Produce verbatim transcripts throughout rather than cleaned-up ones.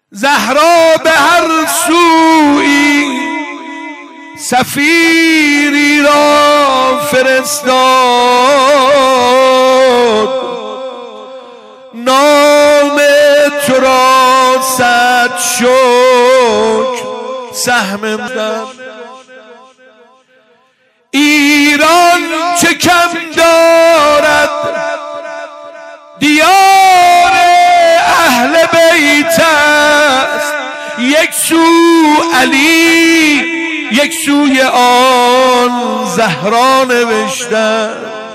زهرا به هر سوی سفیری را فرستاد، نام تو را صد شکر سهم داد. ایران چه کم دارد دیار اهل بیت است، یک سو علی یک سوی آن زهرا نوشتن.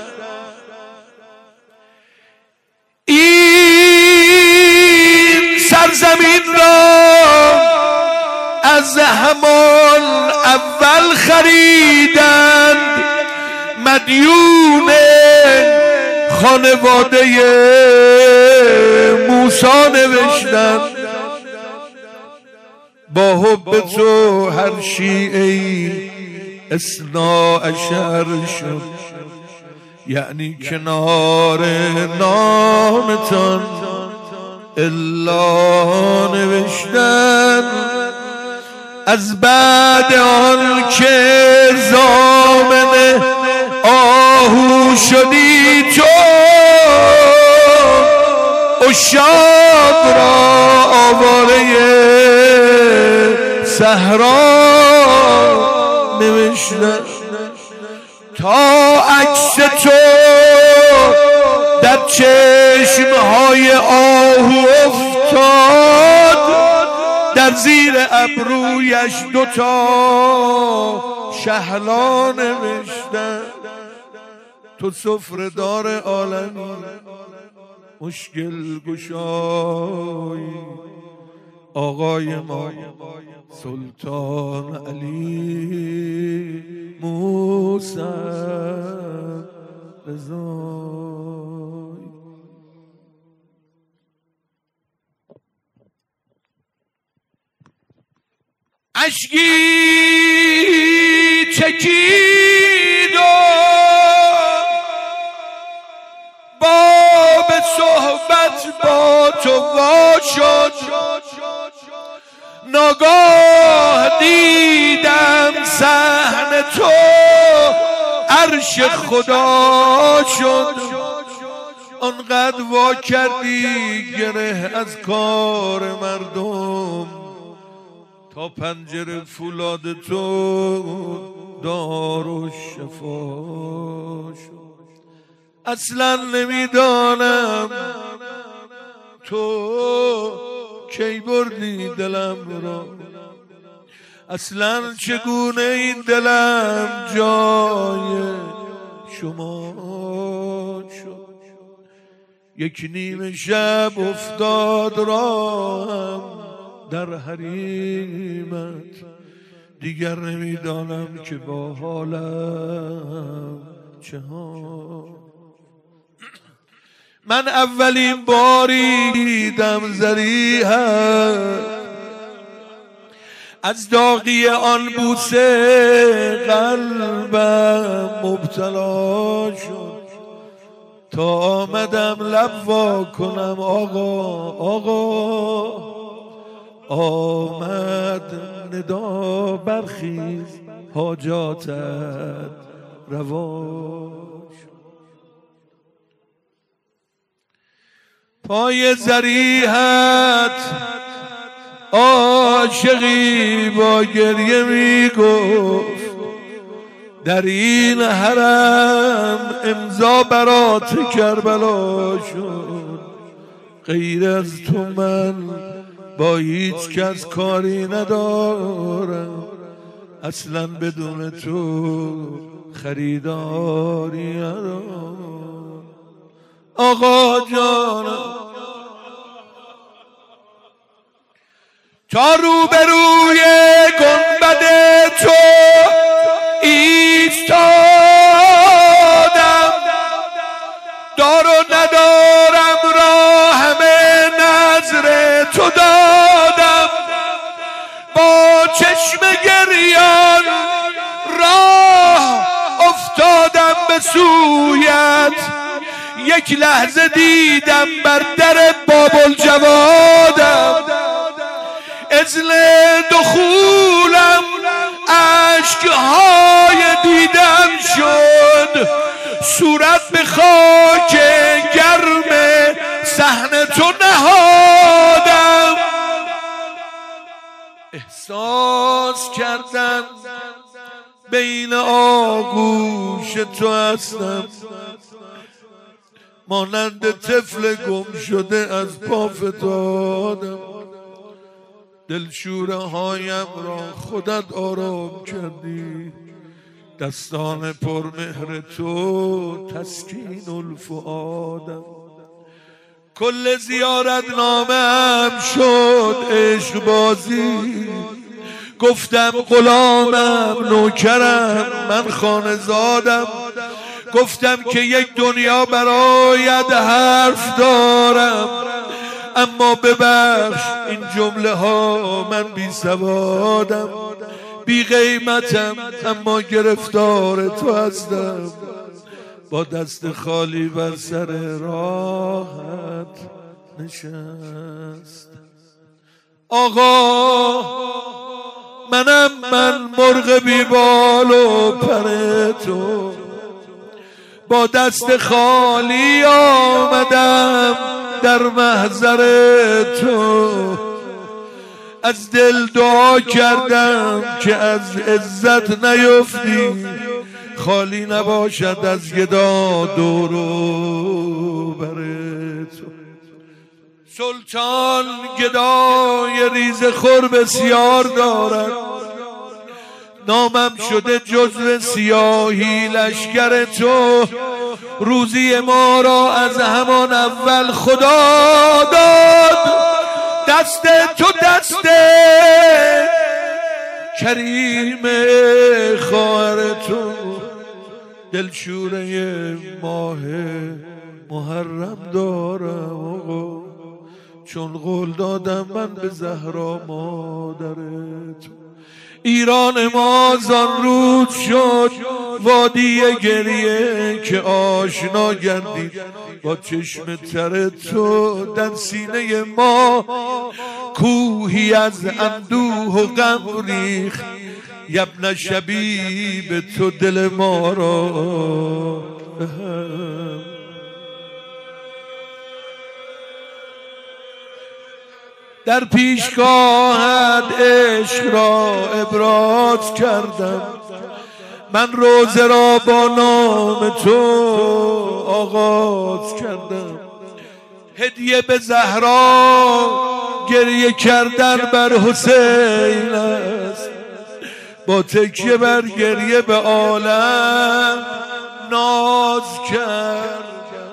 این سرزمین را از همان اول خریدند، مدیون خانواده موسی نوشتند. با حب تو هر شیعه‌ای اثنا عشر شد، یعنی کنار نامتان الا نوشتن. از بعد آن که ضامن آهو شدی تو، عشاق را آواره صحرا نوشتن. تا عکس تو در چشمهای آهو افتاد، در زیر ابرویش دوتا شهلا نوشتن. تو سفره‌دار عالمی، مشکل گشای آقای ما سلطان علی موسی رضایی. اشکی چکید و باب صحبت با تو وا شد، ناگاه دیدم صحن تو عرش خدا شد. آنقدر وا کردی گره از کار مردم، تا پنجره فولاد تو دار و شفا شد. اصلا نمیدانم تو کی بردی دلم را، اصلا چگونه این دلم جای شما شد. یک نیم شب افتاد راهم در حریمت، دیگر نمیدانم که با حالم چه ها. من اولین باری دیدم ضریحت، از داغی آن بوسه قلبم مبتلا شد، تا آمدم لب وا کنم آقا آقا. آمد ندا برخیز حاجاتت روا شد. پای ضریحت عاشقی با گریه می گفت، در این حرم امضا برات کربلا شد. غیر از تو من با هیچ کس کاری ندارم، اصلا بدون تو خریداری ندارم. آقا جانم تا روبروی گنبد تو ایستادم، دار و ندارم را همه نظر تو دادم. با چشم گریان راه افتادم به سویت، یک لحظه دیدم بر در باب الجوادم. صورت به خاک گرم صحن تو نهادم. احساس کردم بین آغوش تو هستم، مانند طفل گم شده از پا فتادم. دلشوره هایم را خودت آرام کردی، دستان پرمهر تو تسکین الفؤادم. کل زیارت نامم شد عشق بازی، گفتم غلامم نوکرم من خانه زادم. گفتم که یک دنیا برایت حرف دارم، اما ببخش این جمله ها من بی سوادم. بی قیمتم اما گرفتار تو هستم، با دست خالی بر سر راحت نشست. آقا منم من مرغ بی بال و پر تو، با دست خالی آمدم در محضر تو. از دل دعا کردم که از عزت نیفتی، خالی نباشد از گدا دور و بر تو. سلطان گدای ریز خور بسیار دارد، نامم شده جزو سیاهی لشکر تو. روزی ما را از همان اول خدا داد، دست تو دست کریم خواهر تو. دلشوره ماه محرم دارم آقا، چون قول دادم من به زهرا مادر تو. ایران ما زان روز شد وادی گریه که آشنا گردید با چشم تر تو. در سینه ما کوهی از اندوه و غم ریخت، یبن شبیب تو دل ما را در پیشگاهت عشق را ابراز کردم. من روزه را با نام تو آغاز کردم. هدیه به زهرا گریه کردن بر حسین است، با تکیه بر گریه به عالم ناز کرد.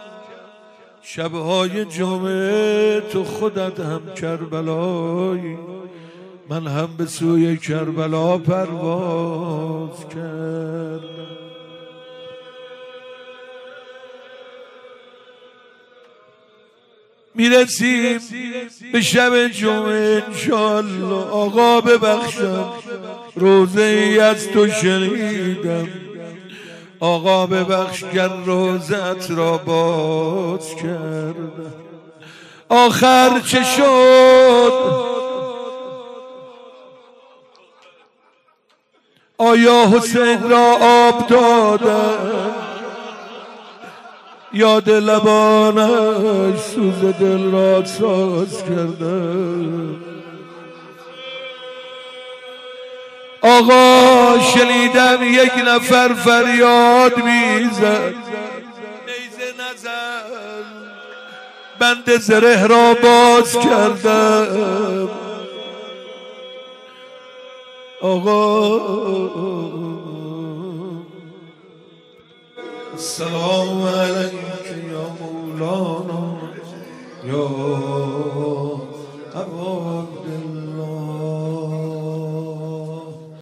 شبهای جمعه تو خودت هم کربلایی، من هم به سوی کربلا پرواز کردم. میرسیم به شب جمعه انشالله. آقا ببخشم روزه ای از تو شنیدم، آقا ببخش گر روزت را باز کردم. آخر چه شد؟ آیا حسین را آب دادم؟ یاد لبانش سوز دل را ساز کردم. آقا شنیدم یک نفر فریاد میزد، نیزه نزن، بند زره را باز کردم. آقا السلام علیک یا مولانا یا